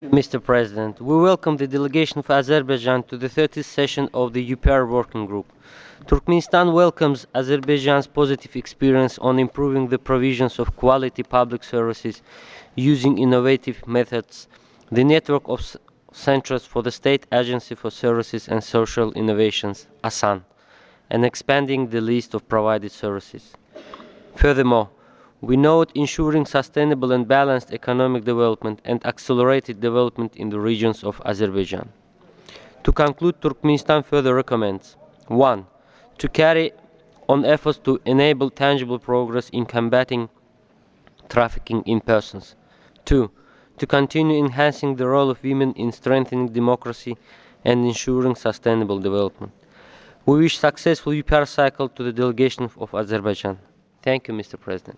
Mr. President, we welcome the delegation of Azerbaijan to the 30th session of the UPR Working Group. Turkmenistan welcomes Azerbaijan's positive experience on improving the provisions of quality public services using innovative methods, the network of centers for the State Agency for Services and Social Innovations, ASAN, and expanding the list of provided services. Furthermore, we note ensuring sustainable and balanced economic development and accelerated development in the regions of Azerbaijan. To conclude, Turkmenistan further recommends 1. To carry on efforts to enable tangible progress in combating trafficking in persons. 2. To continue enhancing the role of women in strengthening democracy and ensuring sustainable development. We wish successful UPR cycle to the delegation of Azerbaijan. Thank you, Mr. President.